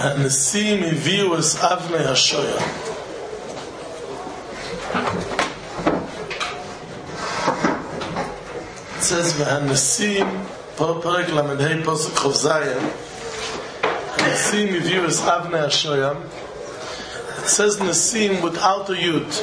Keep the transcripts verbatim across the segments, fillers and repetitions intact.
הנסים הביאו את אבני השויה. says והנסים, פרק למדי פוסק חוב זיין, הנסים הביאו את אבני השויה. It says Nasim without a yud.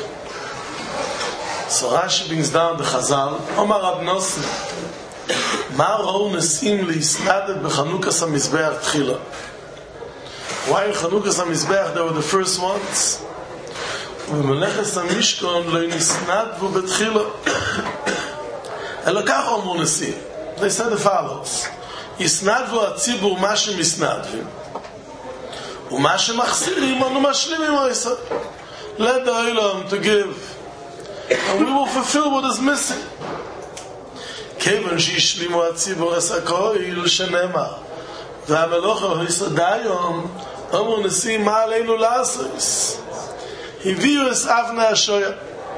So Rashi brings down the Chazal. Omar Rab Nosson, Ma ra'u Nasim le'isnadet b'Chanukas HaMizbeach tchila. Why in Chanukas HaMizbeach they were the first ones? U'b'meleches HaMishkon le'nisnadvu b'tchila. Elokach omu Nasim. They said the follows. Yisnadvu ha'tzibur ma shemisnadvim. ומה שמחסירים אנו משלימים עושה. Let the Olam to give, and we will fulfill what is missing. כיוון שהשלימו הציבור את הכל שנאמר והמלוך הויסד היום אמרו נשיאים מה עלינו לעשות. הביאו את אבני השויה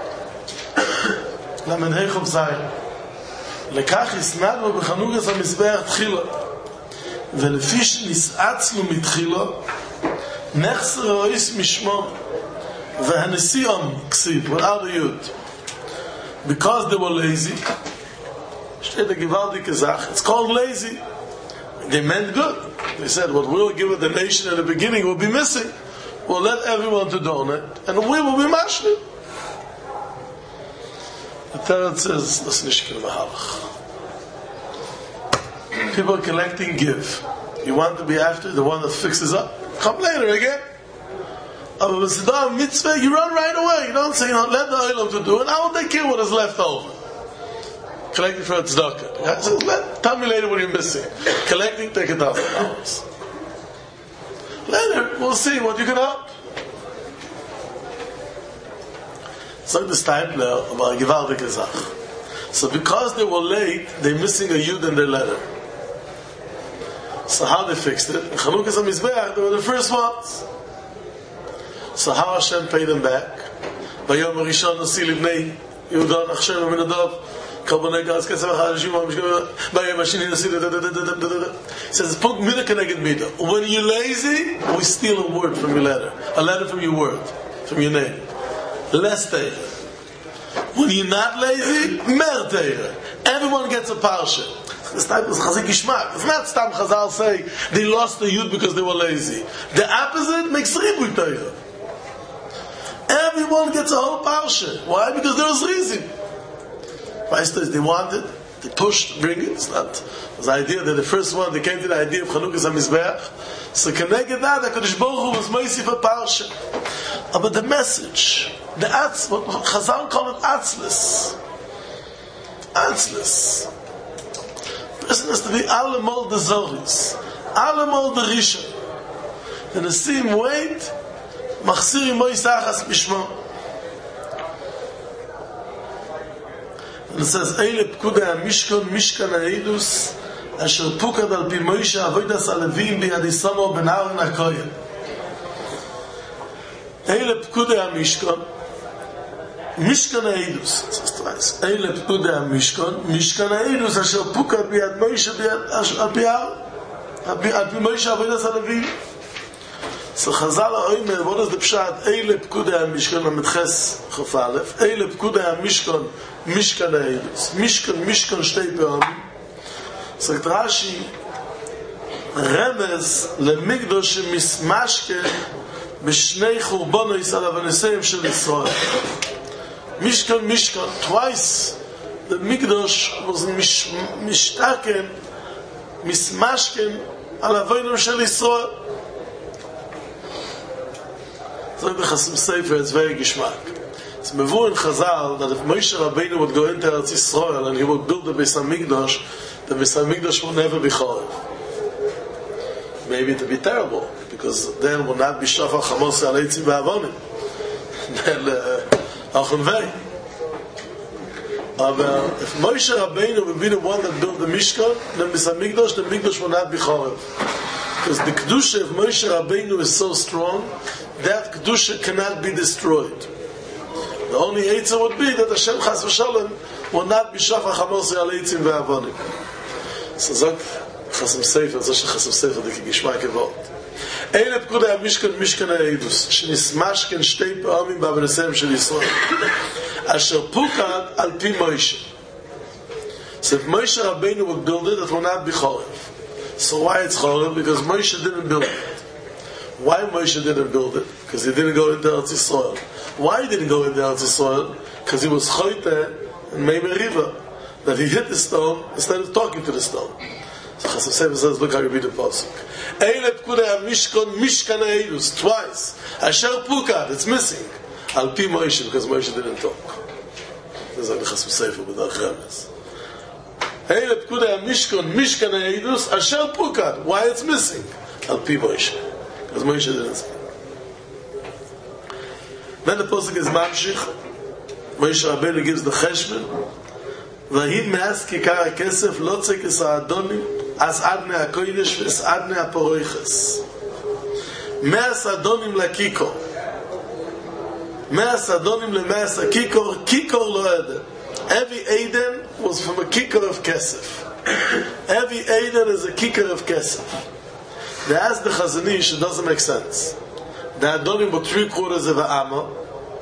למנהי חוב זין. לכך הסנדנו בחנוכת המזבח תחילה, ולפי שנסעצנו מתחילה נחסר האיס משמו והנסיום כסיב without a yud, because they were lazy. Steht a gewaltige Sache. It's called lazy. They meant good. They said what we'll give the nation in the beginning will be missing. We'll let everyone to donate and we will be mashlim. The third says das nicht kein Mahalach. People collecting give. You want to be after the one that fixes up? Come later again. But when it's a mitzvah, you run right away. You don't say, you know, let the oilam to do it. I will take care of what is left over. Collecting for a tzedakah. So let, tell me later what you're missing. Collecting, take a thousand dollars. Later, we'll see what you can help. So this type now about gewaldige Sache. So because they were late, they're missing a yud in their letter. So how they fixed it? In Chanukas HaMizbeach, they were the first ones. So how Hashem paid them back? Vayom Rishon Nasi Libnei Yehuda Nachshem Aminadav Karbonei Gaz Kesef HaYashim Vayom Hashini Nasi da da da da da da da. It says Punk Mida Keneged Mida. When you're lazy, we steal a word from your letter, a letter from your word, from your name. Less teira. When you're not lazy, mer teira. Everyone gets a parsha. This type is chazik ishmak. It's not stam Chazal say they lost the yud because they were lazy. The opposite makes ribuy teira. Everyone gets a whole parsha. Why? Because there was reason. Weißt du, they wanted, they pushed, bring it. It's not. It was the idea that the first one, they came to the idea of Chanukas HaMizbeach. So connected that, HaKadosh Baruch Hu was meisif a parsha. But the message, the atz, what Chazal call it atzless. Atzless. Person has to be alemol the zoris, alemol the rishon. And the same weight, machsiri moisachas mishmo. And it says, Eile pkuda ha-mishkon, mishkan ha-eidus, asher pukad al pi Moshe avodas alevim biyadisamo ben Aaron ha-kohen. Eile pkuda ha-mishkon, Mishkan ha-eidus. Eile pkuda ha-mishkon, Mishkan ha-eidus, asher pukad biyad Moshe al pi Aaron, al pi Moshe avodas alevim. So Chazal ha-oimer, what is the pshat? Eile pkuda ha-mishkon, ha-metches chof aleph, Eile pkuda ha-mishkon, Mishkan ha-eidus. Mishkan, Mishkan shtei pe'amim. Sagt Rashi, Remez למקדוש שמסמשכן בשני חורבנות על אבניהם של ישראל. Mishkan, Mishkan, twice the Mikdash was mishtaken, mismashken על אבניהם של ישראל. So the Chasam Sefer, it's very gishmak. It's mevu in Chazal that if Moshe Rabbeinu would go into Eretz Yisrael and he would build the Beis HaMikdash, the Beis HaMikdash will never be charev. Maybe it would be terrible, because then will not be shafach chamos al eitzim ve'avonim. Then achonvei. But if Moshe Rabbeinu would be the one that built the Mishkan, then Beis HaMikdash, the Mikdash will not be charev. Because the Kedusha of Moshe Rabbeinu is so strong, that Kedusha cannot be destroyed. The only Eitzah would be that Hashem Chas v'Shalom will not be Shafach HaMosri al Eitzim ve'Avonim. So Zog Chasam Sefer, Zog Chasam Sefer, the Gishmak Evot. אלה פקודי המשכן משכן העדוס, שנסמשכן שתי פעמים בעבודתם של ישראל, אשר פוקד על פי מוישה. So if Moshe Rabbeinu would build it, it will not be Chorev. So why it's Chorev? Because Moshe didn't build it. Why Moshe didn't build it? Because he didn't go into Eretz Yisrael. Why he didn't go into Eretz Yisrael? Because he was Choyte and made a river. That he hit the stone instead of talking to the stone. So Chasam Sofer says, look how you read the pasuk. Eile pkudei hamishkon mishkan ha'edus, twice. Asher pukad, it's missing. Al pi Moshe, because Moshe didn't talk. This is like the Chasam Sofer with our Chemes. Eile pkudei hamishkon mishkan ha'edus, asher pukad. Why it's missing? Al pi Moshe, because Moshe didn't speak. Then the pasuk is mamshich. Moshe Rabbeinu gives the cheshbon. והיא מאז כיכר הכסף לא צקס האדונים אז עדני הקוידש ואז עדני הפרויכס מאז אדונים לכיכור מאז אדונים למאז הכיכור כיכור לא עדן every Eden was from a kicker of kesef. Every Eden is a kicker of kesef. That's the Chazanish, it doesn't make sense. The Adonim were three quarters of an amma.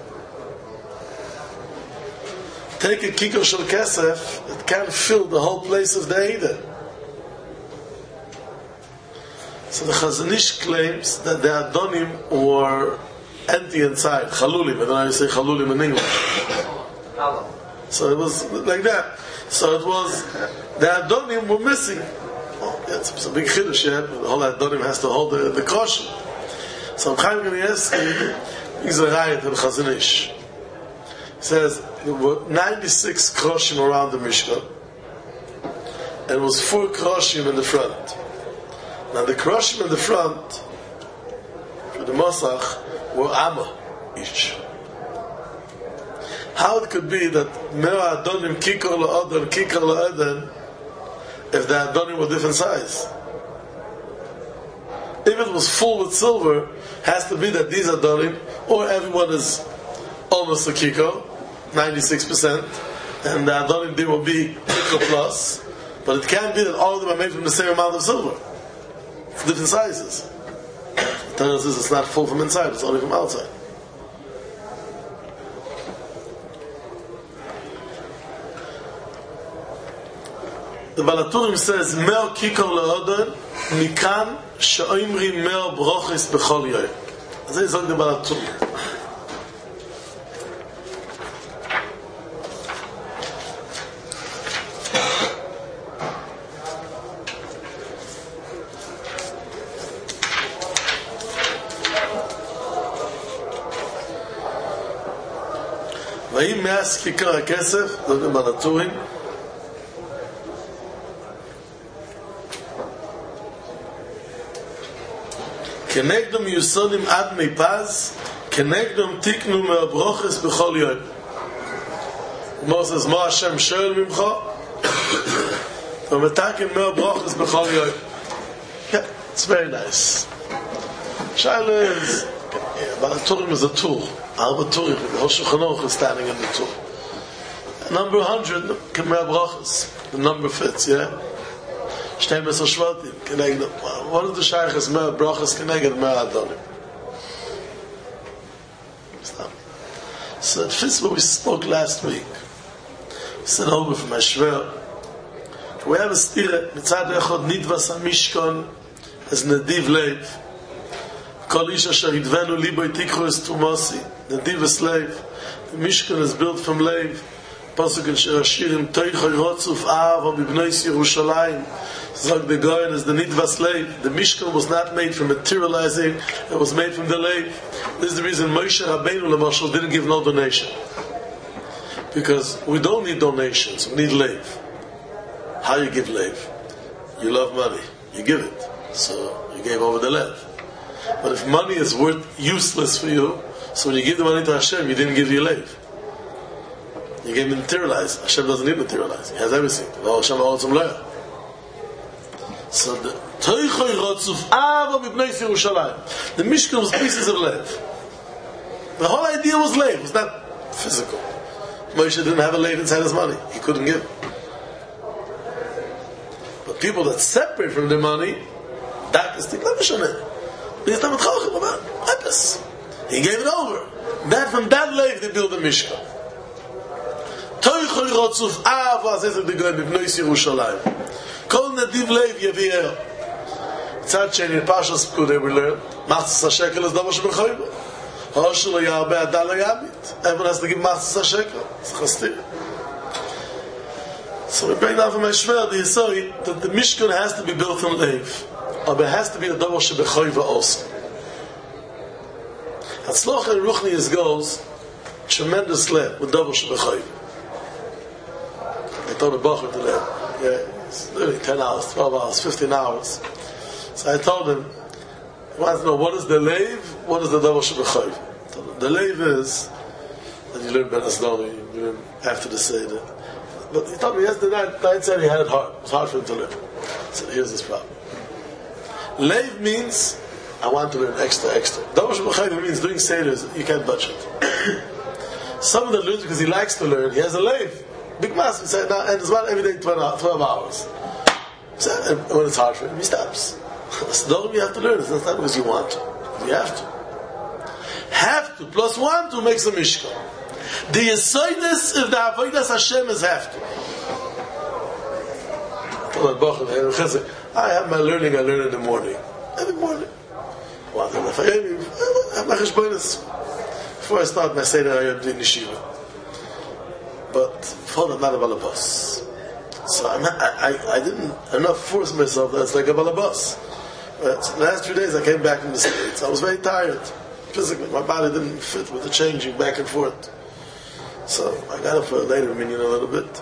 Take a kicker shel kesef, it can't fill the whole place of the Eden. So the Chazanish claims that the Adonim were empty inside, chalulim. I don't know how you say chalulim in English. So it was like that. So it was, the Adonim were missing. Oh, yeah, it's, it's a big chiddush, yeah? The whole Adonim has to hold the, the kosher. So Chaim Kanievsky, he's a riot in Chazanish. He says, there were ninety-six kroshim around the Mishkan, and it was four kroshim in the front. Now the kroshim in the front, for the Mosach, were amma each. How it could be that Mera Adonim Kikor La'odon, Kikor La'odon, if the Adonim were different size? If it was full with silver, has to be that these Adonim, or everyone is almost a Kikor, ninety-six percent, and the Adonim they will be Kikor plus, but it can't be that all of them are made from the same amount of silver. It's different sizes. The Torah says it's not full from inside, it's only from outside. The Balaturim says, Mer kikor le'odon, mikan she'oimri mer brochis b'chol yoyim. As I say the Balaturim. ואם מאז כיכר הכסף, זאת אומרת בנטורים, כנגדם מיוסונים עד מי פז, כנגדם תיקנו מהברוכס בכל יום. מוזס, מה השם שואל ממך? ומתקן מהברוכס בכל יום. Yeah, it's very nice. Shaila is, yeah, Balaturim is a tool. Alba Turim, the Rosh Hashanah is standing in the tool. Number one hundred, Kemei Brachas. The number fits, yeah? Shtei Mesar Shvatim, Keneged. What is the Shaykh's Mei Brachas Keneged Mei Adonim? So it fits what we spoke last week. We said over from Ashver. We have a stira, Mitzad Echad Nidvas HaMishkan, as Nadiv Leiv. Kol ish asher hidvenu libo itikhu es tumasi. The diva slave. The Mishkan is built from Leiv. Pasuk in Shirashirim Teichoy Rotzuf Av Mibnois Yerushalayim. Zog the Goyen is the Nidva slave. The Mishkan was not made from materializing. It was made from the Leiv. This is the reason Moshe Rabbeinu Lamashal didn't give no donation. Because we don't need donations. We need Leiv. How you give Leiv? You love money. You give it. So you gave over the Leiv. But if money is worth useless for you, so when you give the money to Hashem, you didn't give your leiv. You gave him materialize. Hashem doesn't need materialize. He has everything. Hashem owes him loyal. So the Teichoy Rotzuf Ava Mibneis Yerushalayim. The Mishkan was pieces of leiv. The whole idea was leiv. It was not physical. Moshe didn't have a leiv inside his money. He couldn't give. But people that separate from their money, that is the Mishnah. He's not Chacham, but Epis. He gave it over. That from that life they built the Mishkan. Toichoy Rotzuf Ava Zezek the Goy Bibnois Yerushalayim. Kol Nadiv Lev Yaviel. Tzad Sheni in Pashas Pekudei we learn Matzis HaShekel is Davar Shebechayva. Ha'oshel Lo Yarbe Adal Lo Yamit. Everyone has to give Matzis HaShekel. It's Chastir. So we bring down from Eshver the Yisori that the Mishkan has to be built on Lev. But it has to be a Davar Shebechayva also. Hatzlocha in Ruchnius goes tremendous lev with Davar Shebechayva. I told the Bacher to them, yeah, it's literally ten hours, twelve hours, fifteen hours. So I told him, he wants to know what is the lev, what is the Davar Shebechayva. The lev is that you learn Ben Asdoni, you learn after the Seder. But he told me yesterday night, night said he had it hard. It was hard for him to learn. I said, here's this problem. Lev means I want to learn extra, extra. Davar Shebechayva means doing Seders, you can't budget. Someone that learns because he likes to learn, he has a lev. Big mass, we say, now, and it's about every day twelve hours. So, and when it's hard for him, he stops. So you have to learn. It's not because you want to. You have to. Have to, plus want to makes a Mishkan. The Yesoidus, if the Avodas Hashem is have to. I have my learning, I learn in the morning. Every morning. Before I start my Seder, I am doing Yeshiva. But for I'm not a balabas. So I'm not, I, I, I didn't, I'm not force myself that it's like a balabas. But the last few days I came back from the States. I was very tired. Physically, my body didn't fit with the changing back and forth. So I got up for a later minion a little bit.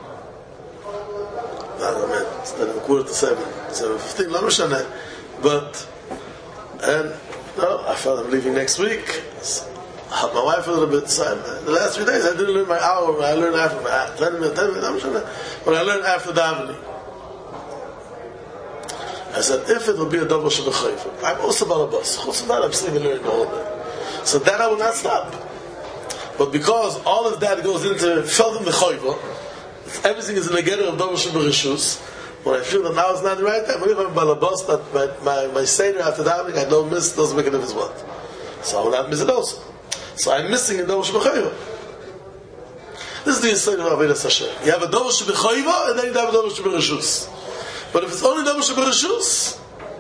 Not a minute. Instead of a quarter to seven, seven fifteen. But, and no, I felt I'm leaving next week. So, I helped my wife a little bit. So I, the last three days I didn't learn my hour. I learned after my ten minutes, ten minutes. But I learned after davening. I said, if it will be a Davar Shebechayva, I'm also balabas. Chutz from that, I'm still learning the whole day. So that I will not stop. But because all of that goes into Feldim Mechayva, everything is in the getter of Davar Shebereshus. When I feel that now is not the right time, if I'm balabas, that my, my, my Seder after davening, I don't miss, doesn't make a difference what. So I will not miss it also. So I'm missing in Davar Shebechayva. This is the Yisrael of Avodas Hashem. You have a Davar Shebechayva, and then you have a Davar Shebereshus. But if it's only Davar Shebereshus,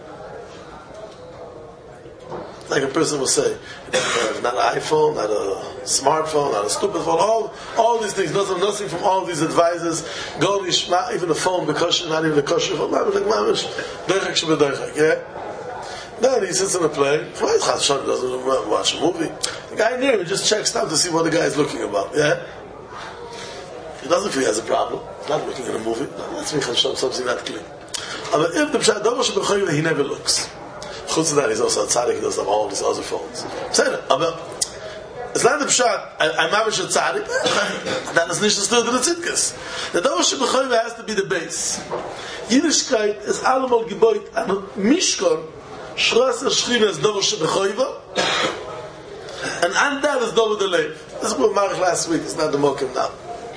like a person will say, not an iPhone, not a smartphone, not a stupid phone, all all these things, nothing, nothing from all these advisors, go not even a phone, because not even a kosher phone, not like mamish, doichak shebedaychak, yeah? Then he sits in a plane, why is Chaz Hashem doesn't watch a movie? The guy near him just checks down to see what the guy is looking about, yeah? He doesn't feel he has a problem. He's not looking at a movie. No, that's me, Chaz Hashem, something not clean. But if the Pshat Davar Shebechayva, he never looks. Chutz that, he's also a tzaddik, he doesn't have all these other phones. Say that, but it's not the Pshat, I'm not a tzaddik, that is not still the tzidkas. The Davar Shebechayva has to be the base. Yiddishkeit is allemal geboit, and Mishkan, Shras HaShechina is Davar Shebechayva, and on that is Davar Delay. This is what Marich last week, it's not the Mokim now.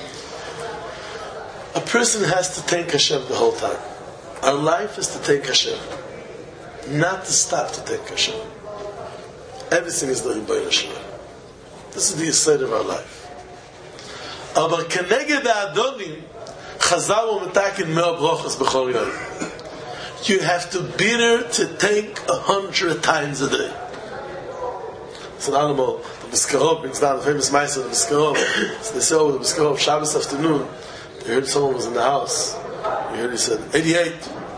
A person has to thank Hashem the whole time. Our life is to thank Hashem, not to stop to thank Hashem. Everything is the Rebbeinu Hashem. This is the Yisrael of our life. Aber keneged ha'adonim, Chazal u'metakin mea brochas b'chol yom. You have to be there to thank a hundred times a day. It's an animal. The Biskarov brings down the famous Meister of the Biskarov. So they say over the Biskarov, Shabbos afternoon, they heard someone was in the house. You heard he said, eighty-eight,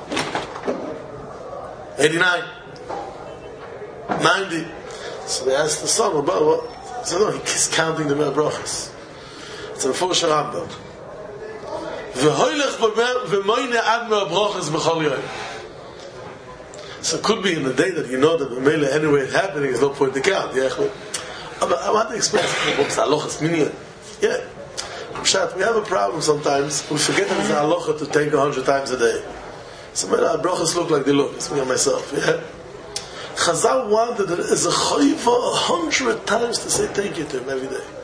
eighty-nine, ninety. So they asked the son, about what? He said, no, he's counting the Mea Brochas. It's a Mefurish Rambam. V'hoylech v'moyne ad Mea Brochas b'chol yom. So it could be in the day that you know that the Mele anyway it's happening, there's no point to count. Yeah, but I want to explain something. Yeah. We have a problem sometimes. We forget that it's an halacha to take a hundred times a day. So our brachas look like they look. It's me and myself. Yeah. Chazal wanted that as a chayva a hundred times to say thank you to him every day.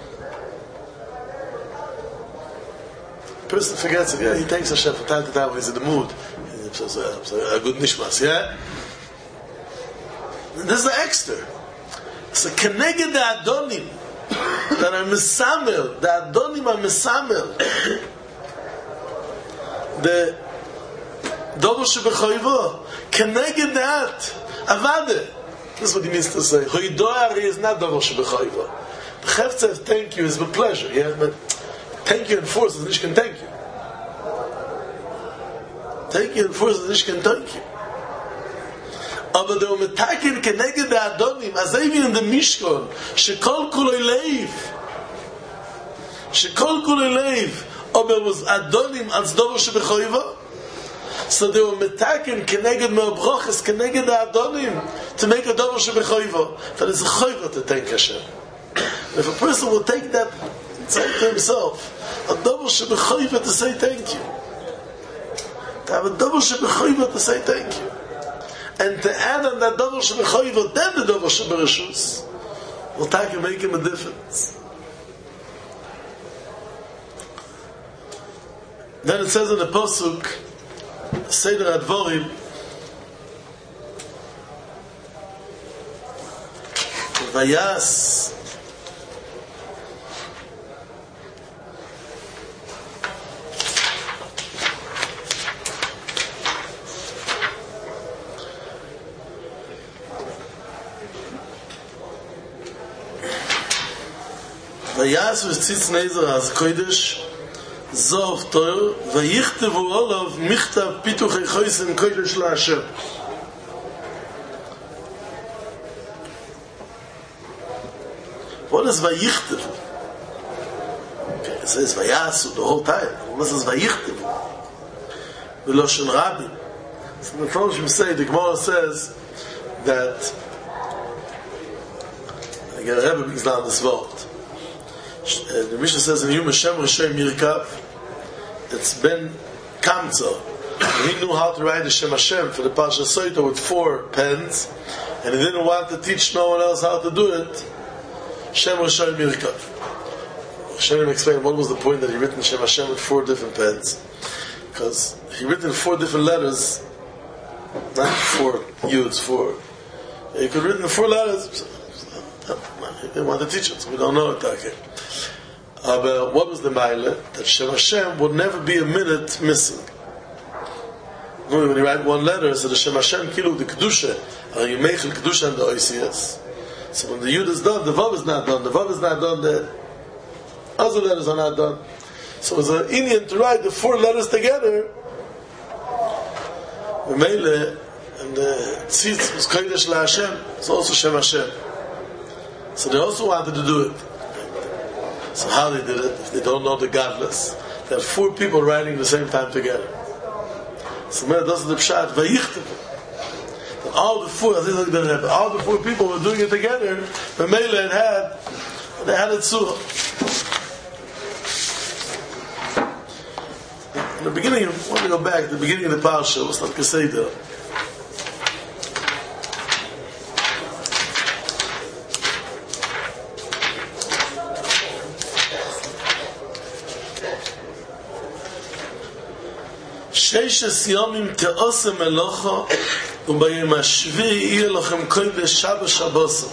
The person forgets it. Yeah, he thanks Hashem from time to time when he's in the mood. He's a good nishmas. Yeah. this is an extra. It's a keneged the Adonim that are Mesamel. The Adonim are Mesamel. The Dover Shebechoivo. Keneged that. Avade. This is what he means to say. Hoidoari is not Dover Shebechoivo. The Chefetz of thank you is with pleasure. Yeah? But thank you enforces nicht can thank you. Thank you enforces nicht can thank you. Aber der Umetaken keneged der Adonim, as even in the Mishkan, shekol kuloi leiv, shekol kuloi leiv, aber was Adonim als Dover Shebechoivo, so the Umetaken keneged me'obroches, keneged der Adonim, to make a Dover Shebechoivo, that is a choivo to thank Hashem. If a person will take that and say to himself, a Dover Shebechoivo to say thank you, to have a Dover Shebechoivo to say thank you, and to add on that Dover Shebechoivo, then the Dover Shebereshus, will take and make him a difference. Then it says in the Pasuk, Seder Advorim, Vayas, Vayas v'tzitz nezer az kodesh zov tor vayichtavu olav michtav pituchei chosim kodesh la'Hashem. What is vayichtavu? Okay, it says vayasu the whole time. What is vayichtavu? V'loshen rabim. So the Mephoshim say, the Gemara says that again, Rebbe brings down this word. The Mishnah says in Yom Hashem Rishon Yirkav, it's Ben Kamza. He knew how to write the Shem Hashem for the Parsha Soita with four pens, and he didn't want to teach no one else how to do it. Shem Rishon Yirkav. Hashem explained what was the point that he written Shem Hashem with four different pens, because he written four different letters, not four Yuds, four. He could written four letters. He didn't want to teach it, so we don't know it. Okay. Uh, but what was the Maile? That Shem Hashem would never be a minute missing. When you write one letter, so the Shem Hashem kilu the Kedusha, or you make the Kedusha and the Oisias. So when the Yud is done, the Vav is not done, the Vav is not done, the other letters are not done. So it's an Indian to write the four letters together. The Maile, and the Tzitz was Kodesh LaHashem, it's also Shem Hashem. So they also wanted to do it. So how they did it, if they don't know the godless, they had four people writing at the same time together. So man, that's the pshat, vayichtavu. And all the four, all the four people were doing it together, but Mele had had, they had a tzura. In the beginning, I want to go back, at the beginning of the parsha, what's not Keseda? Sheishes yomim te'osem elocha u'bayim hashvi yeh lochem kodesh Shabbos Shabbos.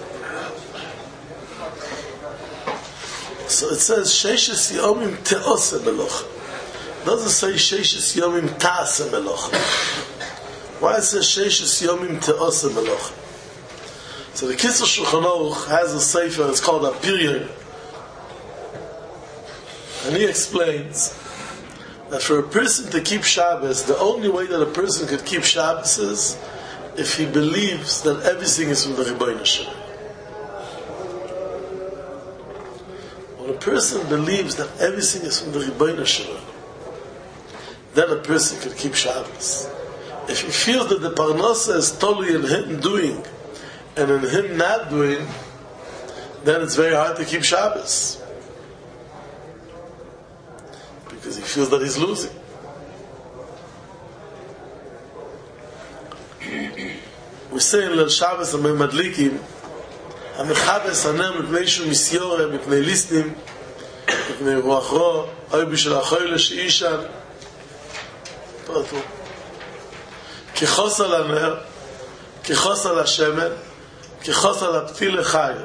So it says Sheishes yomim te'osem elocha. It doesn't say Sheishes yomim ta'asem elocha. Why it says Sheishes yomim te'osem elocha? So the Kitzur Shulchan Aruch has a sefer, it's called Apiryon, and he explains that for a person to keep Shabbos, the only way that a person could keep Shabbos is if he believes that everything is from the Rebbeinu Shalom. When a person believes that everything is from the Rebbeinu Shalom, then a person could keep Shabbos. If he feels that the Parnasa is totally in him doing and in him not doing, then it's very hard to keep Shabbos. Because he feels that he's losing. We say in Leil Shabbos and Madlikim, המחבס הנם מפני שהוא מסיורה, מפני ליסטים, מפני רוחו, אוי בשביל החוילה שאישן. פרטו. כחוסר לנר, כחוס על השמן, כחוס על הפתילה חייב.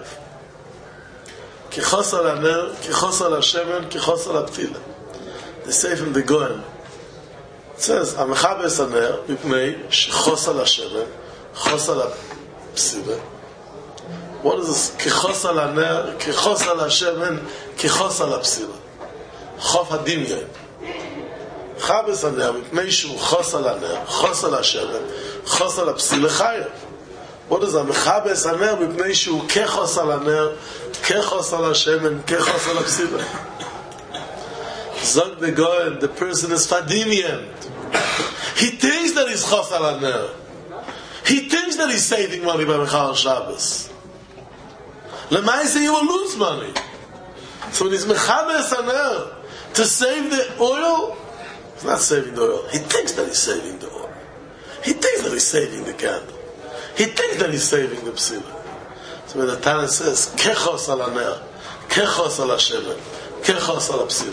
כחוס על הנר, כחוס על השמן, כחוס על הפתילה. They say from the Goen. It says, המחבס הנר, מפני שחוס על השמן, חוס על הפסילה. What is this? כחוס על הנר, כחוס על השמן, כחוס על הפסילה. חוף הדמיון. מחבס הנר, מפני שהוא חוס על הנר, חוס על השמן, חוס על הפסילה חייב. What is that? מחבס הנר, מפני שהוא כחוס על הנר, כחוס על השמן, כחוס על הפסילה. Zog the Goen, the person is fadimian. He thinks that he's chos al haner. He thinks that he's saving money by Mechal Shabbos. Lemaise, you will lose money. So when he's mechabes haner to save the oil, he's not saving the oil. He thinks that he's saving the oil. He thinks that he's saving the candle. He thinks that he's saving the psila. So when the Tana says, kechos al haner, kechos al hashemen, kechos al psila.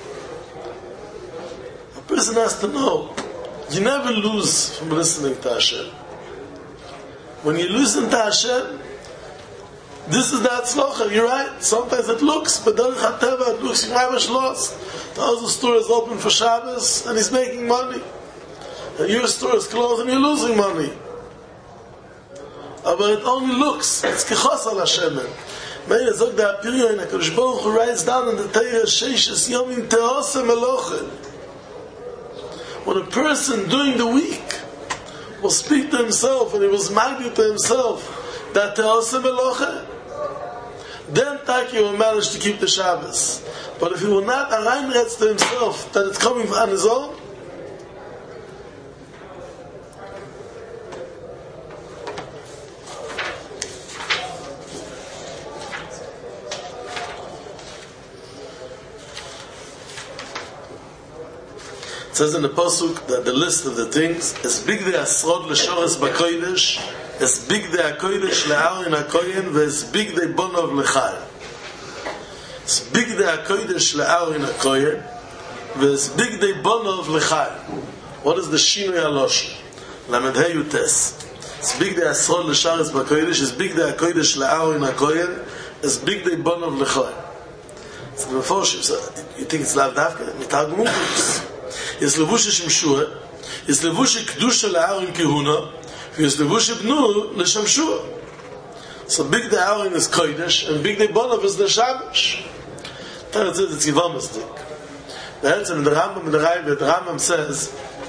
A person has to know, you never lose from listening to Hashem. When you listen to Hashem, this is the Hatzlocha. You're right. Sometimes it looks, but Derech HaTeva, it looks, Yiraymash lost. The other store is open for Shabbos, and he's making money. And your store is closed, and you're losing money. But it only looks. It's Kechos al Hashem. Meir Zog the Apirion, HaKadosh Baruch Hu writes down in the Torah, Sheishes Yomim Te'oseh Melochen. When a person during the week will speak to himself, and he was married to himself, that Te'oseh Melochen, then Taki will manage to keep the Shabbos. But if he will not align it to himself that it's coming on his own, it says in the Pasuk that the list of the things is big the asrod l'shores b'kodesh, is big the hakodesh le'arin hakoyen, is big the bonov l'chai. It's big the hakodesh le'arin hakoyen, is big the bonov l'chai. What is the shinui halosh? Lamed hey utes. It's big the asrod l'shores b'kodesh, is big the hakodesh le'arin hakoyen, is big the bonov l'chai. So before she said, you think it's lav davka? Mitag mukus. Is levushe shmshua, is levushe kedusha le'arin kehuna, is levushe bnu l'shamshua. So big the arin is kodesh, and big the bonav is the shabash. That's it. It's yivamistic. The answer in the Rambam in the Rambam, the Rambam says,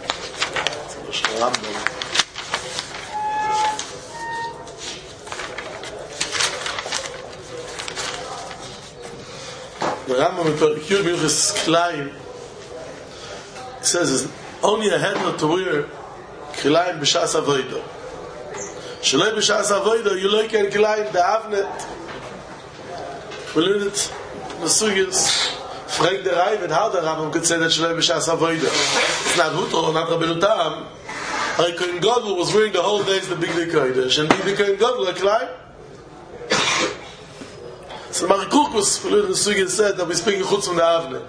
the Rambam in Perikut Milchus Klein. He says it's only a head not to wear kilayim b'shas avodah. Shaloi b'shas avodah, you look at kilayim the avnet. We learn it in the sugyas. Frank the Raiv and how the Rambam could say that shaloi b'shas avodah. It's not Hutro, not Rabbeinu Tam. Like Kohen Gadol was wearing the whole days the big day kodesh, and big day Kohen Gadol a kilayim. So Marikukus, we learn in the sugyas said that we speaking chutz from the avnet.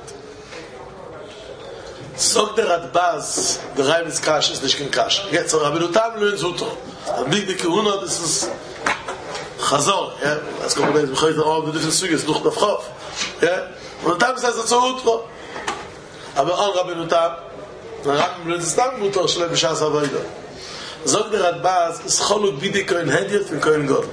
Sog der Radbaz, the Raiv is kash, is nicht kein kash. Jetzt, so Rabbeinu Tam learns Hutro. And big the Kehuna, this is Chazor, yeah? Let's go with all the different sugyas, Duch Nafchof, yeah? Rabbeinu Tam says it's a Hutro. Aber on Rabbeinu Tam, the Rambam learns it's not Hutro, Shalei B'shas Avodah. Sog der Radbaz, is Choluk Bidi Kohen Hediot and Kohen Gadol.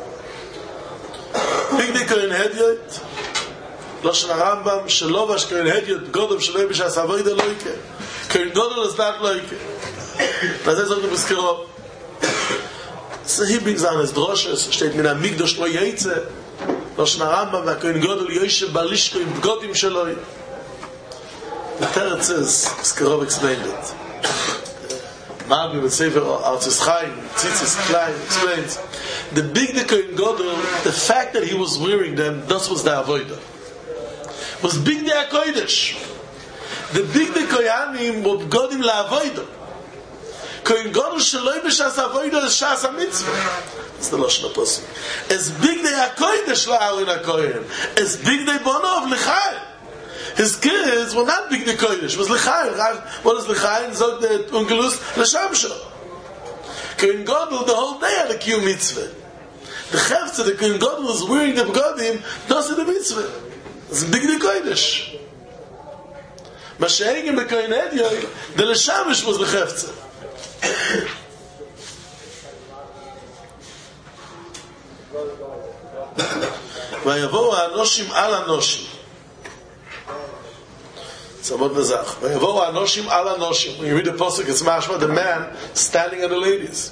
Big the Kohen Hediot, Lashon Rambam, Shelovash Kohen Hediot, Godov Shalei B'shas Avodah Loike. Kohen Gadol is not Loike. Das ist auch ein bisschen so he brings down his droshes, steht mit einem Migdosh lo Yeitze, Lashon Rambam, và Kohen Gadol Yoshev Balishko im Bgotim Shaloi. The Teretz says, Skarov explained it. Malbi with Sefer Artzis Chaim, Tzitzis Klein explains, the big the Kohen Gadol, the fact that he was wearing them, that was the Avodah. Was big the HaKodesh. The big the Koyanim were Godim LaAvodah. Kohen Gadol Shaloi B'shas Avodah is Shas HaMitzvah. That's the Lashon HaPosuk. As big the HaKodesh LaArin HaKoyen, as big the Bonov L'Chaim. His kids were not big the Kodesh, it was L'Chaim. What is L'Chaim? Zog the Ungelus L'Shamsho. Kohen Gadol the whole day had a Kiyum mitzvah. The Chefetzer, the Kohen Gadol was wearing the Begadim, does the mitzvah. It's a big Kodesh. Mashiach in the Kohen Hedyoy, the Leshamish was the Chefetzer. ויבואו האנושים על אנושים. Sabot Nazach. ויבואו האנושים על אנושים. When you read the Pasuk, it's mashma, the man standing on the ladies.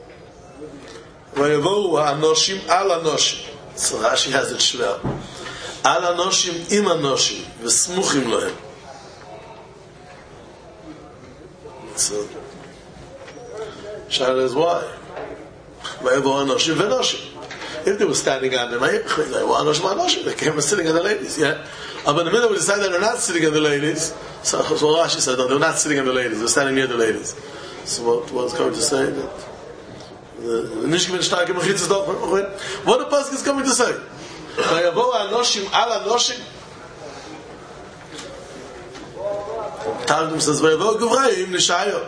ויבואו האנושים על אנושים. So Rashi has it shver. על אנושים עם אנושים, וסמוכים להם. So, Shara is why? ויבואו האנושים ונושים. If they were standing on them, they came and sitting on the ladies, yeah? But in the middle, we decided they're not sitting on the ladies. So, so Rashi said, no, they're not sitting on the ladies, they're standing near the ladies. So what was coming to say? That the Nishkim and Shtarkim Mechitzes don't. What the Pasuk is coming to say? Vayavo Anoshim al Anoshim. Talmud says, Vayavo Guvrayim Nishayo.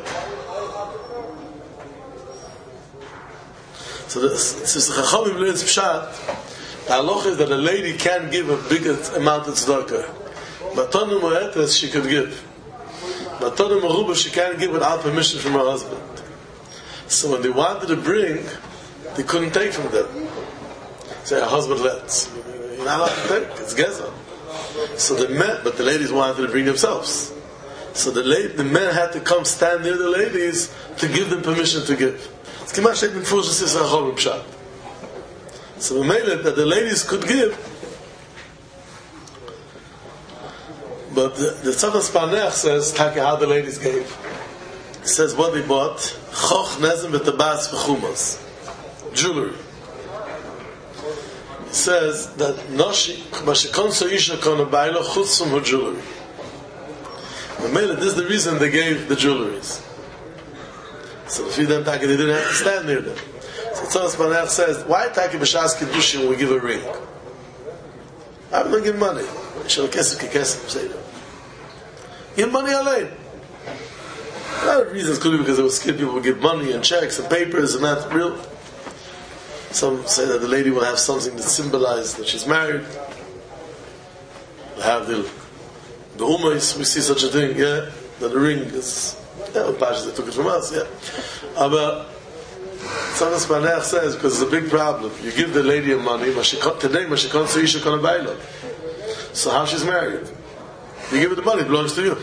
So the Chachamim learns Pshat. The halacha is that a lady can give a bigger amount of tzedakah. Matanim Moetes she could give. Matanim Meruba she can't give without permission from her husband. So when they wanted to bring, they couldn't take from them. Say her husband lets. You're not allowed to take. It's Gezer. So the men, but the ladies wanted to bring themselves. So the lady, the men had to come stand near the ladies to give them permission to give. It's Kimash Sheikh Nefushes is Rachel Pshat. So we made it that the ladies could give, but the, the Tzavas Panech says Taki how the ladies gave. He says what they bought: Choch Nezem v'Tabas v'Chumas, jewelry. He says that Noshi Mashikon Soisha Kon Abaylo Chutz from her jewelry. We made it. This is the reason they gave the jewelries. So the few them Taki they didn't have to stand near them. So Tzavas Panech says, why Taki B'Shas Kedushin we give a ring? I'm not give money. Shal Kesef Kekesef say that. Give money alone. A lot of reasons could be because they were scared people would give money and checks and papers and that's real. Some say that the lady will have something that symbolizes that she's married. They have the the Ummahs, we see such a thing, yeah, that the ring is, yeah, Pashas, they took it from us, yeah. But Tzavas Panech says, because it's a big problem, you give the lady a money, today, Mashikon Seisha Kon Abaylo. So how she's married? You give her the money, it belongs to you.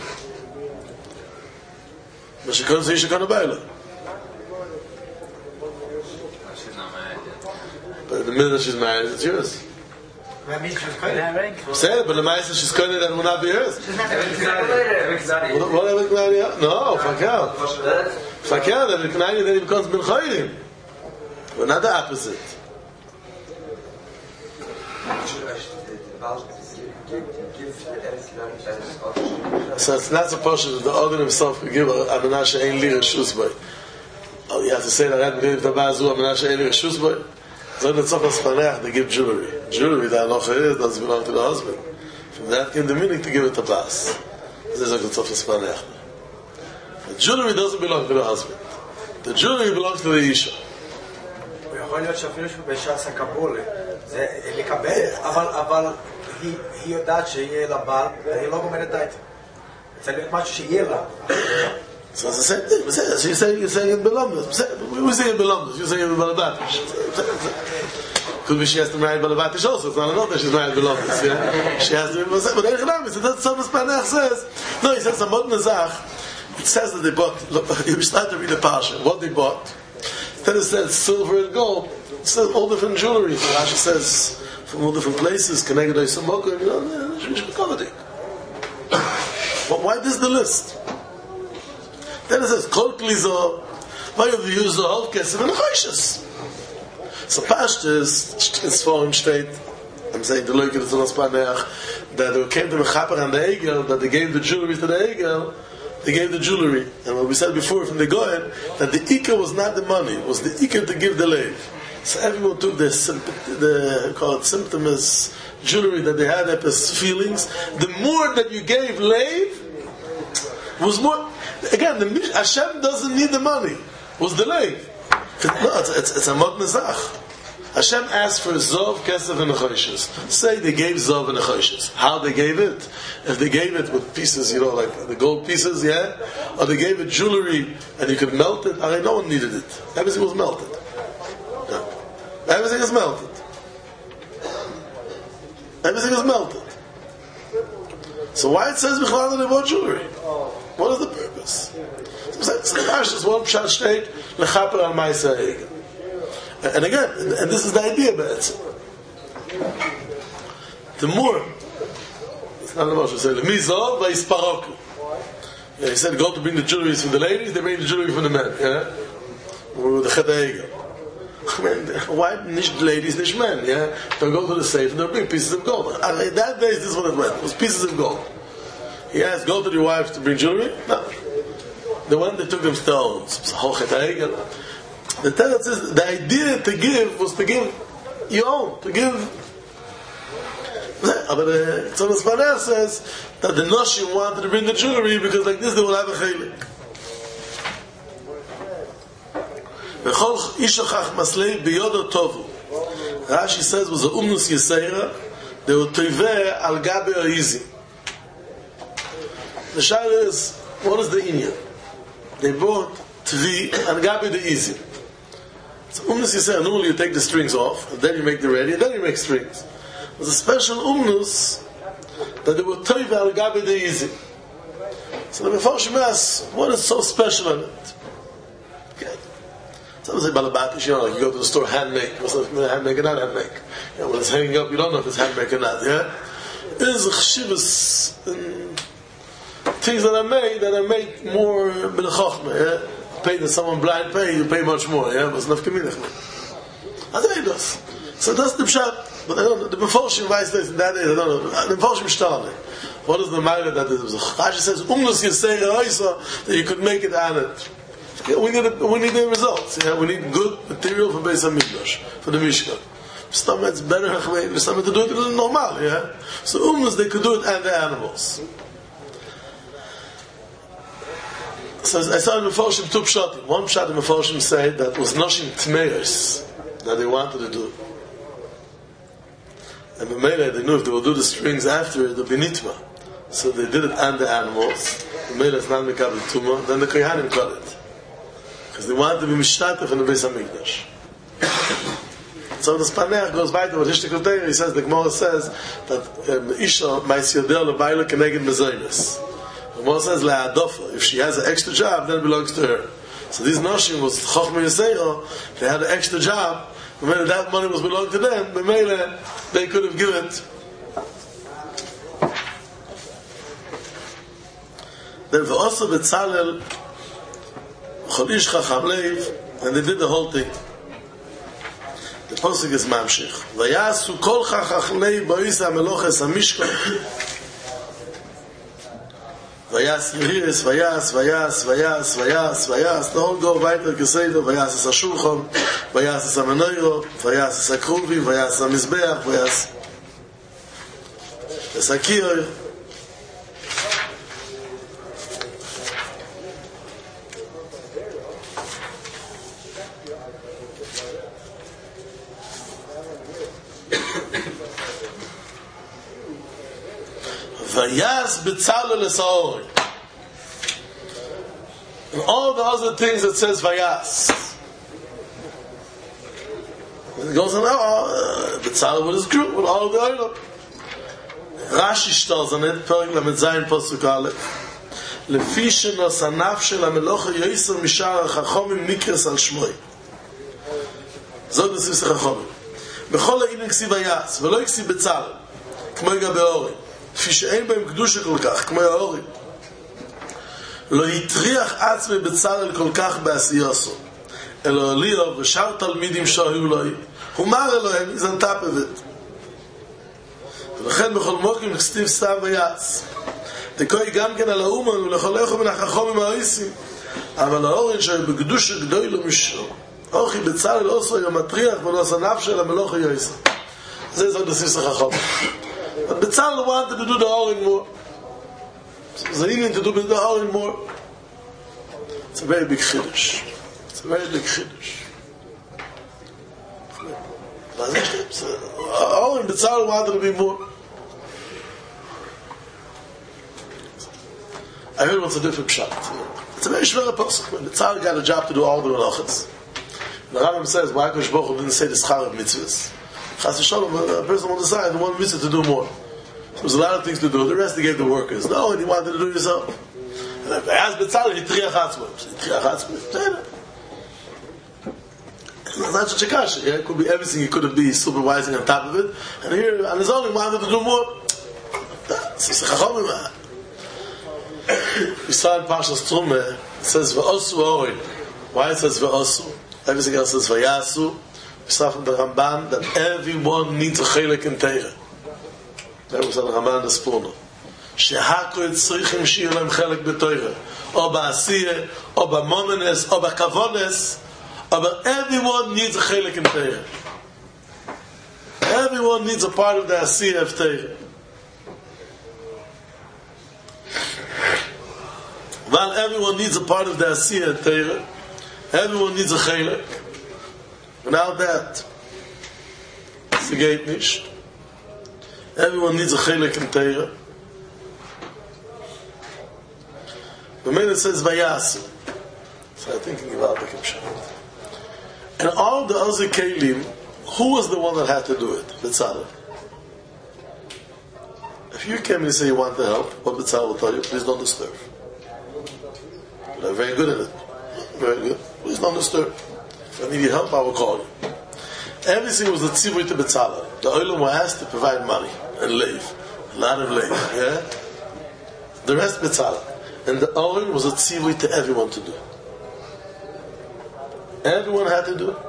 Mashikon Seisha Kon Abaylo. She's not married yet. But the minute she's married, it's yours. That means she's going to have ring. Say it, but the Maisa she's going to that will not be yours. She's not going to What what are we No, fuck out. Fuck out, then he becomes Ben Chayrim. We're not the opposite. So it's not supposed that the other himself could give a Amenashe Ein Li Reshus Boy. Oh, you have to say that I hadn't given the Bazu Amenashe Ein Li Reshus Boy. So the Tzavas Panech, they give jewelry. Jewelry, the halacha is, doesn't belong to the husband. From that came the meaning to give it to Bas. This is like the Tzavas Panech. The jewelry doesn't belong to the husband. The jewelry belongs to the Isha. יכול להיות שאפילו שבש"ס הקבולה זה לקבל, אבל, אבל היא, היא יודעת שיהיה לה בעל והיא לא גומרת את זה. צריך להיות משהו שיהיה לה. So it's the same thing. You're saying, you're saying in Belamdas. We're saying in Belamdas. You're saying in Balabatish. Could be she has to marry Balabatish also. It's not enough that she's married Belamdas. Yeah? She has to be. But Eich Lamis, that's what Tzavas Panech says. No, he says, Samot Nezach, it says that they bought, you start to read the Parsha, what they bought. Instead it says silver and gold, it says all different jewelry. Rashi says from all different places, connected to Samoko, you know, she should be covered. But why this the list? Then it says, Kol Klizo, why have you used the whole Kesef and the Choishes? So Pashtas, it's for him state, I'm saying the Leuke, the Tzavas Panech, that they came to Mechaper and the Egel, that they gave the jewelry to the Egel, they gave the jewelry. And what we said before from the Goyen, that the Ikar was not the money, it was the Ikar to give the Leiv. So everyone took the, the call it symptoms, jewelry that they had up as feelings. The more that you gave Leiv, was more. Again, the Hashem doesn't need the money. Was the Leiv. No, it's, it's, it's a modern zach. Hashem asked for Zov, Kesef, and Nechoshes. Say they gave Zov and Nechoshes. How they gave it? If they gave it with pieces, you know, like the gold pieces, yeah? Or they gave it jewelry and you could melt it, I mean, no one needed it. Everything was melted. Yeah. Everything is melted. Everything is melted. So why it says Bichlal that they bought jewelry? What is the purpose? So the Parsha is one pshat state, Lechaper al Ma'aseh Ha'egel. And again, and this is the idea, but it's the more it's not about to say the Mizov v'Isparoku. Yeah, he said, go to bring the jewelry for the ladies, they bring the jewelry for the men, yeah? Or the Chet Ha'egel. Why nicht ladies, nicht men, yeah? They'll go to the safe and they'll bring pieces of gold. And that day, this is what it went. It was pieces of gold. He asked, go to your wife to bring jewelry? No. The one they took them stones. Chet Ha'egel. The Teretz says the idea to give was to give your own, to give. But the Tzon Espanel says that the Noshim wanted to bring the jewelry because like this they will have a chelik. V'chol ishachach maslei biyodo tovu. Rashi says was a umnus yeseira. They were toiveh al gabe oizim. The shaila is, what is the inyan? They bought tvi al gabe the izim. So umnus yisrael, normally you take the strings off, and then you make the ready, and then you make strings. There's a special umnus that they were toiv al gabi de izi. So the Mefarshim asks, what is so special in it? Okay. Some say balabatish, you know, like you go to the store, hand make. What's the hand make or not hand make? You know, when it's hanging up, you don't know if it's hand make or not. Yeah, there's chshivas and things that are made that are made more b'lechochma. Yeah. Pay that someone blind pay, you pay much more, yeah? But it's not community. I think it does. So that's the pshat. But I don't know, the Mefarshim vice this in that day, I don't know. The Mefarshim shtarne. What is the matter that it was? Rashi says, Umnus Yisei Oisa, that you could make it on it. Yeah, we need a, we need the results. Yeah? We need good material for Beis HaMikdash, for the Mishkan. Some it's better, some to do it is normal, yeah? So Umnus, they could do it and the animals. So I saw in Mefarshim two pshatim. One pshat in Mefarshim said that was noshim tmeiros that they wanted to do. And the Mele, they knew if they would do the strings after it, it would be nitma. So they did it on the animals. The Mele is not mekabel tumah. Then the Kohanim cut it. Because they wanted to be mishtatef in the Beis HaMikdash. So the Spaneach goes by to what Hishtik Teir, he says, the Gemara says that Isha ma'is yodel le'bayla keneged mezoynes. The Gemara says le'adofa, if she has an extra job, then it belongs to her. So these Noshim was Chochma Yisera, they had an extra job, and when that money was belonging to them, the Mele, they could have given it. Then for also Betzalel, Cholish Chacham Leiv, and they did the whole thing. The Posuk is Mamshich. Vayasu kol Chacham Leiv Boisa Meloches HaMishkan. Vayas Yehiris, Vayas, Vayas, Vayas, Vayas, Vayas. The whole go weiter Geseido. Vayas es HaShulchan, Vayas es HaMenoiro, Vayas es HaKruvim, Vayas es HaMizbeach, Vayas es HaKiyor. Vayas Betzalel es HaOrim. And all the other things that says Vayas. And it goes on, oh, Betzalel with his group, with all the Orim. Rashi shtals on it, Perek Lamed Zayin Posuk Aleph. Lefi shenos hanaf shel hamelocha yoiser mishar hachachomim nikres al shmoi. Zog nesivs hachachomim. Bechol ha'inin ksiv Vayas, velo ksiv Betzalel, k'mo yigabe Orim. כפי שאין בהם קדושה כל כך, כמו ההורים. לא יטריח עצמי בצלאל כל כך בעשייתו, אלא אליהו ושאר תלמידים שהיו לו, הוא אמר אלוהים, he's on top of it. ולכן בכל מוקים כתיב סתם ויעש. דקוי גם כן על האומן ולכל איכו מן החכמים האיסים, אבל ההורים שהיו בקדושה גדוי לו משהו. אוכי בצלאל עושו יום מטריח ולא עושה נפש של המלוך היועסה. זה זאת נסיס החכמים. But Betzalel wanted to do the Orim more. So it's needing to do the Orim more. It's a very big chiddush. It's a very big chiddush. Was ist das? Oh, in Bezalel wanted to be more. I heard what's a different shot. It's a very shver pasuk. When Bezalel got a job to do all the melachos. The Rambam says, why Kosh Baruch Hu didn't say the schar of mitzvahs? Chas v'sholom, a person will decide one mitzvah to do more. So there's a lot of things to do. The rest he gave the workers. No, and he wanted to do it himself. And if I asked Bezalel, he triach atzmo. He triach atzmo. It's not such a kasha. Yeah? It could be everything he could have been supervising on top of it. And here, on his own, he wanted to do more. It's a chachomim. We saw in Parshas Trumah, it says, V'osu orin. Why it says V'osu? Everything else says V'yasu. We saw from the Ramban that everyone needs a chelik in Teirah. That was on the Ramban the Spurno. Shehako et tzrichim shir lem chelik b'Teirah. O ba'asiyah, o ba'momenes, o ba'kavones. But everyone needs a chelik in Teirah. Everyone needs a part of the Asiyah of Teirah. While everyone needs a part of the Asiyah of Teirah, everyone needs a chelik. Without that, it's a gate nish. Everyone needs a chelik in Teirah. The man says Vayasu. So I'm thinking about the Kipshah. And all the other kelim, who was the one that had to do it? Bezalel. If you came and say you want the help, what Bezalel will tell you, please don't disturb. They're very good at it. Very good. Please don't disturb. If I need your help, I will call you. Everything was a tzivui to Bezalel. The oilam was asked to provide money and leave. A lot of leave. Yeah? The rest Bezalel. And the oil was a tzivui to everyone to do. Everyone had to do it.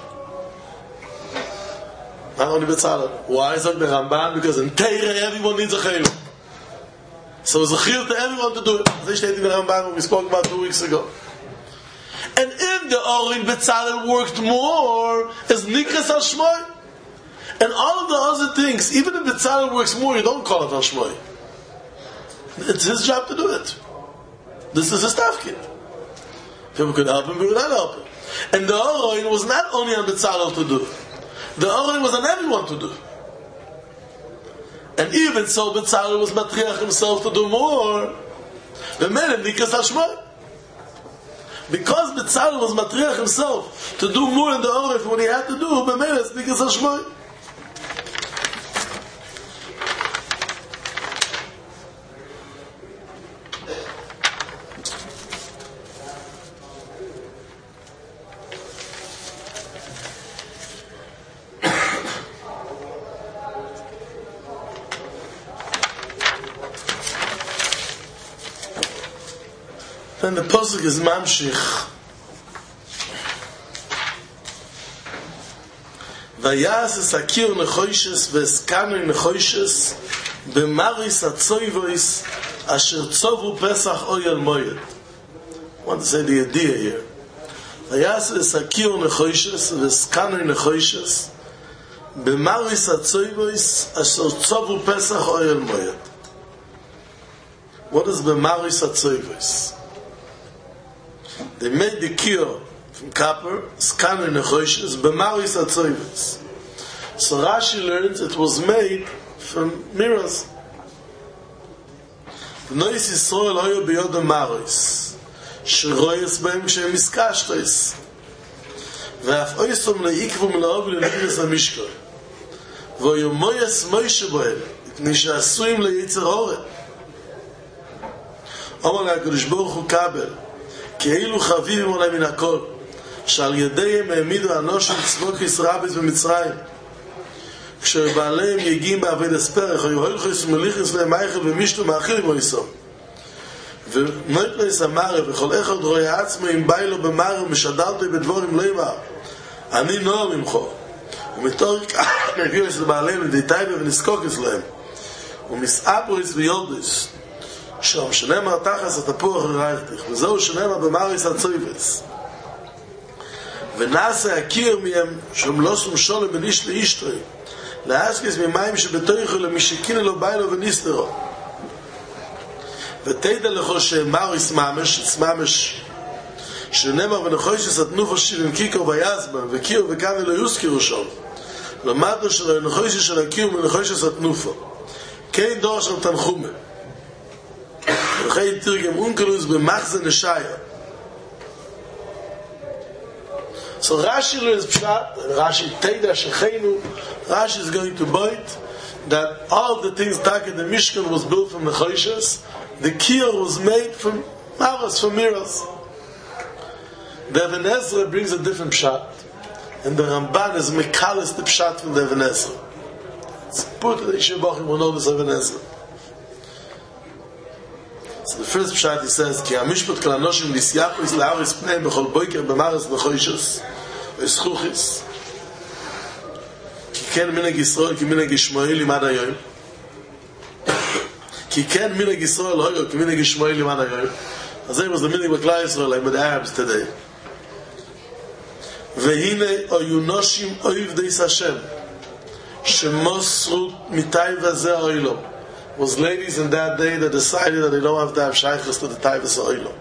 Not only Bezalel. Why is it the Ramban? Because in Teirah everyone needs a chelik. So it's a chiyuv to everyone to do it. This stated in the Ramban when we spoke about two weeks ago. And if the Orin Bezalel worked more, is Nikras al Shmoy. And all of the other things, even if Bezalel works more, you don't call it al Shmoy. It's his job to do it. This is his tafkid. People could help him, we would not help him. And the Orin was not only on Bezalel to do. The Orin was on everyone to do. And even so, Bezalel was matriach himself to do more. The man Nikras al Shmoy. Because Bezalel was matriach himself to do more in the Orin what he had to do, the man is Nikras al Shmoy. Then the pasuk is mamshich. Vayas es akir nechoishes v'eskanu nechoishes b'maris atzoivois asher tzovu pesach oyel moyed. I want to say the idea here. Vayas es akir nechoishes v'eskanu nechoishes b'maris atzoivois asher tzovu pesach oyel moyed. What is b'maris atzoivois? They made the kiyur from copper, scan in the choshes, b'maris atzoyves. So Rashi learns it was made from mirrors. B'nois Yisrael hoyo b'yod ha'maris, sheroyes b'hem kshem miskashtois, ve'af oisom le'ikvu m'la'ov l'niris ha'mishkor, v'oyo moyes Moshe b'hem, ipnei she'asuim le'yitzer horeh. Omar HaKadosh Baruch Hu kabel, כאילו חביבים עליהם מן הכל שעל ידיהם העמידו אנושים צבוק ישרבס במצרים כשבעליהם יגיעים בעבד הספרח היו הולכוס ומליכוס להם מייכל ומישתו מאכילים או יסום ונויטלס המרה וכל אחד רואה עצמו עם ביילו במרה ומשדרתו בדבורים לא ימר אני נוער ממחו ומתוריק נגיעו את בעליהם לידי טייבה ונסקוקס להם ומסעבוריס ויולדוס שם שנאמר תחס התפוח לרייכתך וזהו שנאמר במאריס הצויבס ונעשה הכיר מהם שהם לא שום שולם בין איש לאישתרי להסכס ממים שבתויכו למשכין לו ביילו וניסטרו ותדע לכו שמאריס ממש צממש שנאמר ונחוי שסתנופו שירים קיקו ויזבם וקירו וכאן לא יוזכירו שם למדנו שלנחושה של הקיום ולנחושה של התנופה כן דור של תנחומה וכן תרגם אונקלוס במחזה נשאיה. So Rashi learns Pshat, and Rashi Teda Shechenu. Rashi is going to bite that all the things that in the Mishkan was built from the Choshas, the Kiyah was made from Maras, from Miras. The Even Ezra brings a different Pshat, and the Ramban is Mekalis the Pshat from the Even Ezra. It's important that Yeshivachim will know this Even Ezra. So the first Pshat he says, Ki HaMishpat Kol HaNoshim Nisyaku Is La'aris Pnei B'chol Boiker B'maras B'choshas V'Schuchis Ki Ken Minag Yisrael Ki Minag Yishmael Imad HaYoim Ki Ken Minag Yisrael Hoyo Ki Minag Yishmael Imad HaYoim. As that was the Minag B'Klal Yisrael like with the Arabs today. V'hine Oyu Noshim Oiv Deis Hashem Shemosru Mitay Vazeh Oilom. Was ladies in that day that decided that they don't have to have shaykhs to the Taivas Oilom.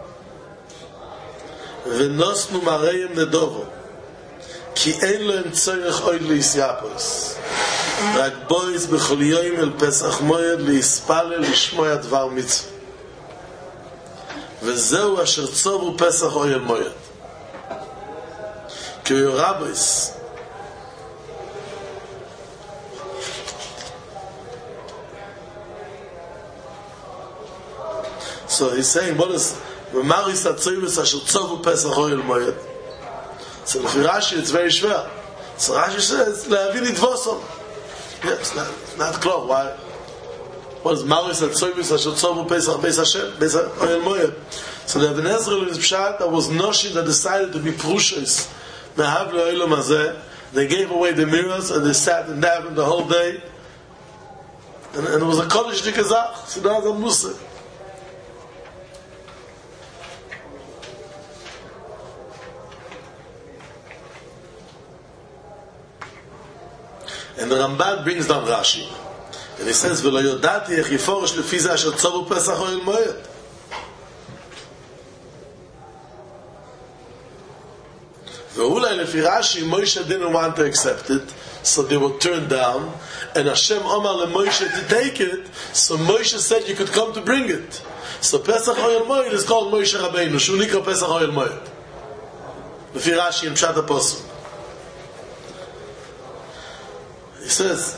V'nosnu Mareim Nedovo Ki ein lohem tzorech oid li'isyapos Rak bois b'chol yoyim el Pesach Moed li'ispalel lishmoya dvar mitzvah V'zeu asher tzovu Pesach Oyel Moed Ki Rabbis So he's saying, what is Maris Atzoyvis Asher Tzovu Pesach Oyel Moed? So in Rashi it's very schwer. So Rashi says, Le'avin Idvosom. Yes, not, not clear. Why? What is Maris Atzoyvis Asher Tzovu Pesach Beis Hashem Pesach Oyel Moed? So the Even Ezra is Pshat that was Noshim that decided to be Prushas Mehav Le'olam Hazeh. They gave away the mirrors and they sat and davened the whole day. And, and it was a Kodesh Dikazach. So that was a Musa. And the Ramban brings down Rashi, and he says, "V'lo yodati ech yiforish lefi zeh asher tzovu Pesach Oyel Moed." Ve'ulai lefi Rashi, Moshe didn't want to accept it, so they were turned down. And Hashem Omar leMoshe to take it, so Moshe said you could come to bring it. So Pesach Oyel Moed is called Moshe Rabbeinu, Shu Nikra Pesach Oyel Moed. Lefi Rashi in Pshat HaPosuk. He says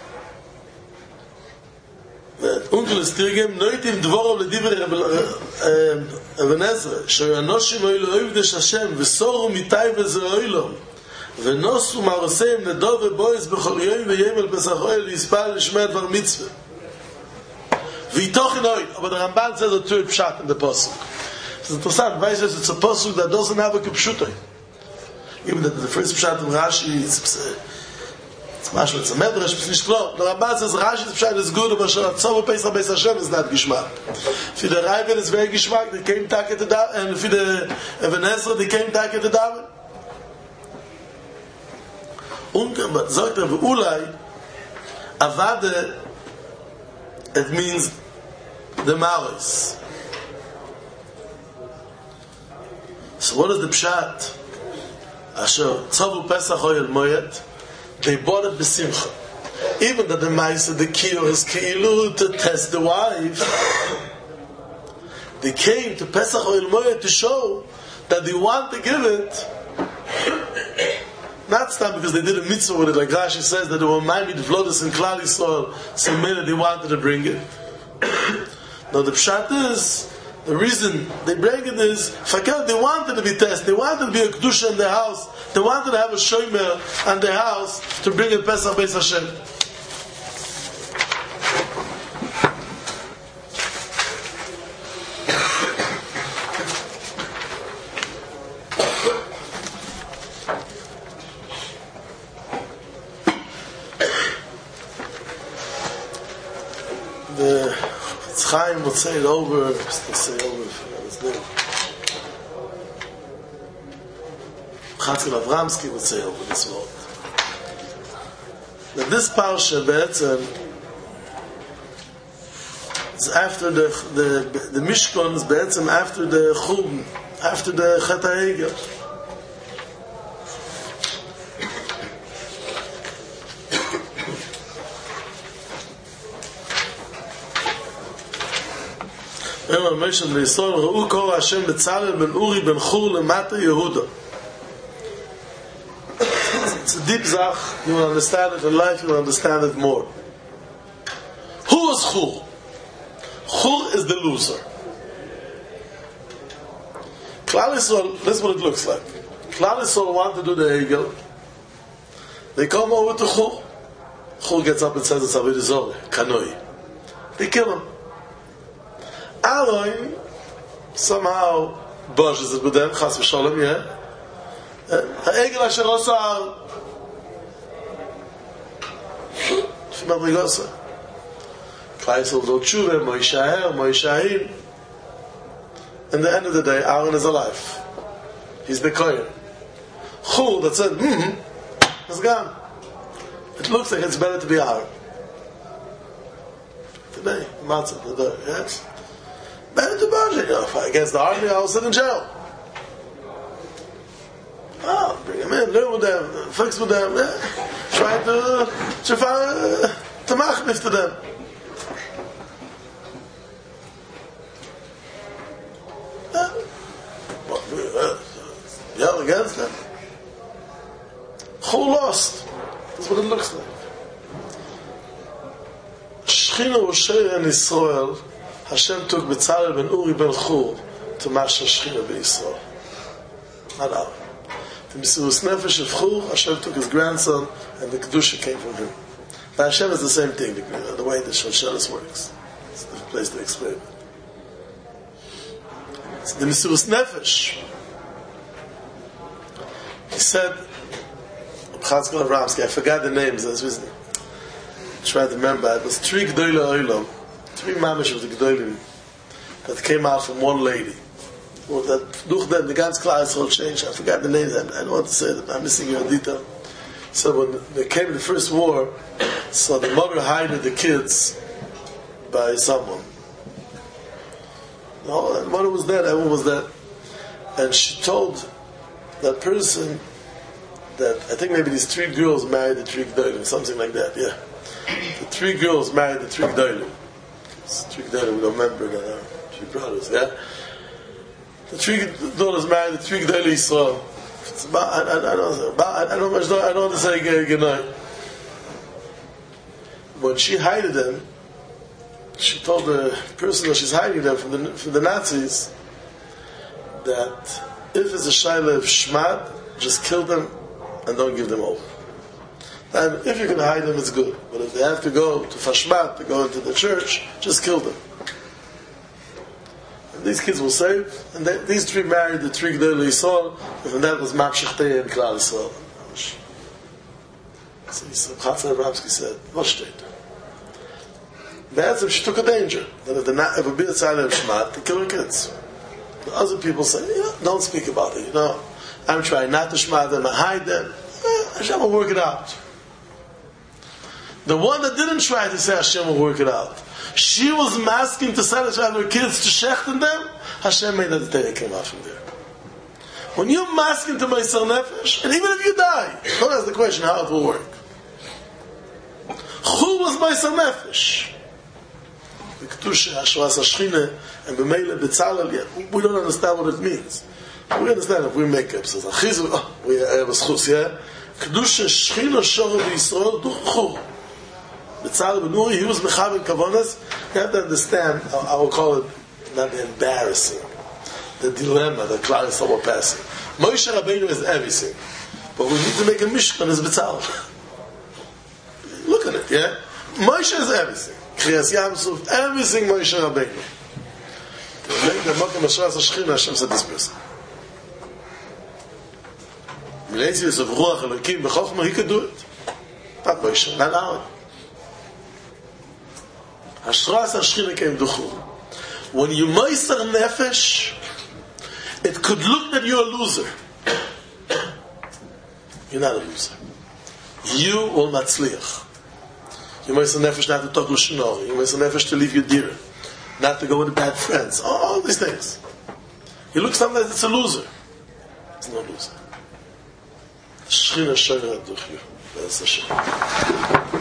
that Unkel is Tirgem Noitim Dvorov Ledivre Even Ezra Shoyanoshim Oilo Oivdesh Hashem V'soru Mitay V'ze Oilom V'nosu Maroseim Nedov V'bois B'chol Yoyim V'yem El Pesach Oyel Yispael L'shmei Dvar Mitzvah V'itoch in Oil. But the Ramban says a third pshat in the Pasuk. It's interesting. Why says it's a Pasuk that doesn't have a Kipshutai? Even the, the first pshat in Rashi is It's mashma, it's a medrash, it's nicht klar. The Ramban says Rashi's pshat is good, but Tzovu Pesach Beis Hashem is not gishmak. For the Raiven is very gishmak, they came back at the daven, and for the Even Ezra, they came back at the daven. Und, but sagt er, Ulai, Avade, it means the Maris. So what is the pshat? Asher Tzovu Pesach Oyel Moed, they bought it b'simcha. Even that the Maisa, the Kiyah is Keilu to test the wife. They came to Pesach Oyel Moed to show that they want to give it. Not stop because they did a mitzvah with it, like Rashi says that they were Maimid Vlodis and Klal Yisrael, so maybe they wanted to bring it. Now the pshat is, the reason they bring it is, Fakir, they wanted to be tested, they wanted to be a Kedusha in their house, they wanted to have a Shomer in their house to bring in Pesach Beis Hashem. The Chaim would say it over, to say it over, his name. Chatzkel Avramsky would say over this word. That this parsha, Be'etzem, is after the, the, the Mishkan is Be'etzem after the Chum, after the Chet HaEgel. Immer Menschen bei Yisrael, Ra'u Kol Hashem Bezalel ben Uri ben Chur Lemata Yehuda. It's a deep zach. You will understand it in life, you will understand it more. Who is Chur? Chur is the loser. Klal Yisrael, this is what it looks like. Klal Yisrael want to do the Hegel. They come over to Chur. Chur gets up and says it's Avodah Zorah, Kanoi. They kill him. Aloin somehow budges it with them, Chas v'Sholem, yeah. Ha'egel asher osar Shemad Rigosa. Klal Yisrael do tshuva, Moishaher, Moishahim. In the end of the day, Aaron is alive. He's the Kohen. Chur that said, hmm, is gone. It looks like it's better to be Aaron. Today, Matzah, today, yes? Better to budget, you know, if I against the army, I'll sit in jail. Oh, bring them in, live with them, fix with them, yeah. Try to, to find, to machnif to them. Yell against them. Who lost? That's what it looks like. Shechina was Sheir in Israel. Hashem took Bezalel ben Uri ben Chur to Masha Shechina ben Israel. Not out. The Mesiras Nefesh of Chur, Hashem took his grandson, and the Kedusha came from him. But Hashem is the same thing, the way the Shalshelis works. It's the place to explain it. It's the Mesiras Nefesh. He said, Chazkel Avramsky, I forgot the names, I was I tried to remember, it was three Gdoyle Olam, three mamish of the Gdoilim, that came out from one lady. Well, that, durch them, the ganz Klal Yisrael changed, I forgot the names, I don't want to say that, I'm missing you in detail. So when they came to the first war, so the mother hided the kids by someone. No, the mother was dead, everyone was dead. And she told that person that, I think maybe these three girls married the three Gdolim, something like that, yeah. The three girls married the three Gdolim. Three Gdolim, we don't remember that, uh, three brothers, yeah. The three daughters married the three Gdolim Yisrael. It's about, I, I, I don't know, about, I don't know, I don't want to say good night. When she hided them, she told the person that she's hiding them from the, from the Nazis that if it's a shaila of shmad, just kill them and don't give them over. And if you can hide them, it's good. But if they have to go to Fashmat, to go into the church, just kill them. And these kids will save. And they, these three married the three Gdolei Yisrael, and that was Mapshechtei and Klal Yisrael. So Chatzar Abramsky said, what state? Be'etzim, she took a danger. That if, the, if a bit side of Shmat, they kill her kids. The other people say, yeah, don't speak about it, you know. I'm trying not to Shmat them, I hide them. Eh, Hashem will work it out. The one that didn't try to say Hashem will work it out, she was masking to satisfy her kids to shechten them, Hashem made that the Torah came out from there. When you're masking to Meiser Nefesh, and even if you die, don't ask the question how it will work. Who was Meiser Nefesh? The Kedusha, Hashras HaShechina, and B'meile Bezalel, we don't understand what it means. We understand if we make up, so oh, we have a schus, yeah? Kedusha, Shechina, Shora, Yisrael, Duchu. Bezalel ben Uri, he was Mechaber Kavonas. You have to understand, I, I will call it not embarrassing, the dilemma that Klal Yisrael were passing. Moshe Rabbeinu is everything, but we need to make a Mishkan as Bezalel. Look at it, yeah? Moshe is everything. Kriyas Yamsuf, everything Moshe Rabbeinu. To make the Mokem Hashras HaShechina, Hashem said this person. Milenzius of Ruach Elokim B'Chochma, he could do it. Not Moshe, not Aaron. Hashras HaShechina came Duchu. When you meiser nefesh, it could look that you're a loser. You're not a loser. You will not tzliach. You meiser nefesh not to talk l'shnor. You meiser nefesh to leave your dear, not to go with bad friends. All these things. You look sometimes it's a loser. It's not a loser. Shechina shoyna duch you. That's the Hashem.